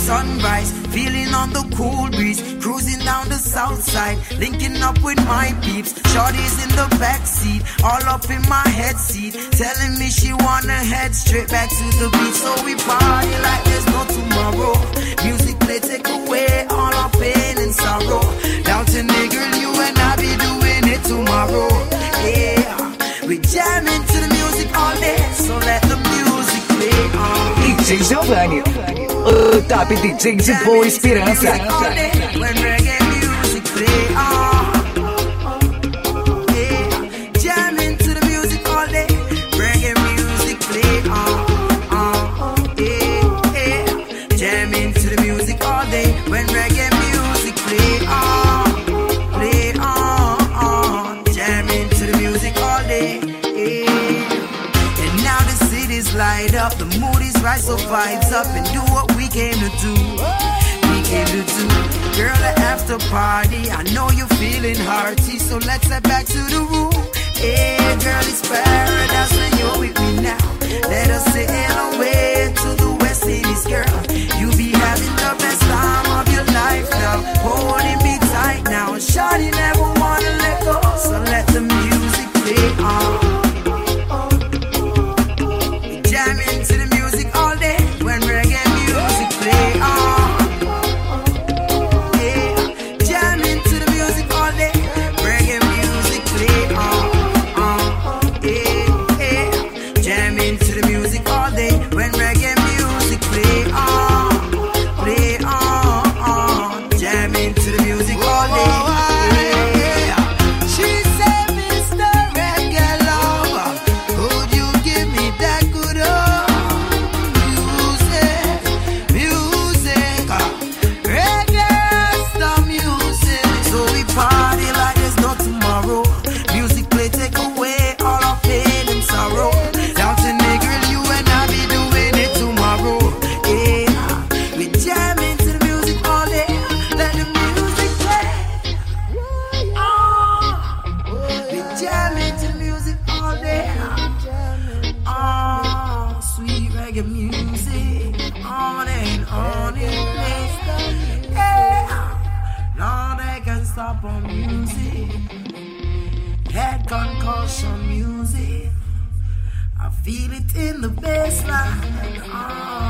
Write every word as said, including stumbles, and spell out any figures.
sunrise, feeling on the cool breeze, cruising down the south side, linking up with my peeps. Shorty's in the back seat, all up in my head seat, telling me she wanna head straight back to the beach. So we party like there's no tomorrow. Music play, take away all our pain and sorrow. Down to nigga, you and I be doing it tomorrow. Yeah, we jamming to the music all day, so let the music play on. D J Giovanni, o top D J de Boa Esperança. When reggae music play on. Yeah, jamming to the music all day. Reggae music play on. Yeah, yeah, jamming to the music all day. When reggae music play on, play on, jamming to the music all day. Yeah. And now the city's light up, the mood is right, so vibes up and do what we came to do. We came to do. Girl, the after party, I know you're feeling hearty, so let's head back to the room. Yeah, girl, it's paradise when you're with me now. Let us sail away to the West Indies, girl. You be having the best time of your life now, holding me tight now. Shawty never wanna let go, so let the music play on. Jamming to the music all day when reggae music play on. Yeah, jamming to the music all day, reggae music play on. Uh, yeah, yeah, jamming to the music all day when reggae music play on, play on, on. Jamming to the music all day. Yeah. She said, Mister Reggae Lover, could you give me that good old music, music, uh, reggae star music. So we party like there's no tomorrow. Music play, take away all our pain and sorrow. Down to nigga, you and I be doing it tomorrow. Yeah, we jamming to the music all day. Let the music play. Oh, we jamming to the music all day. Oh, sweet reggae music, on and on it plays. Yeah, no they can stop on music. Head concussion music, I feel it in the bassline. Oh.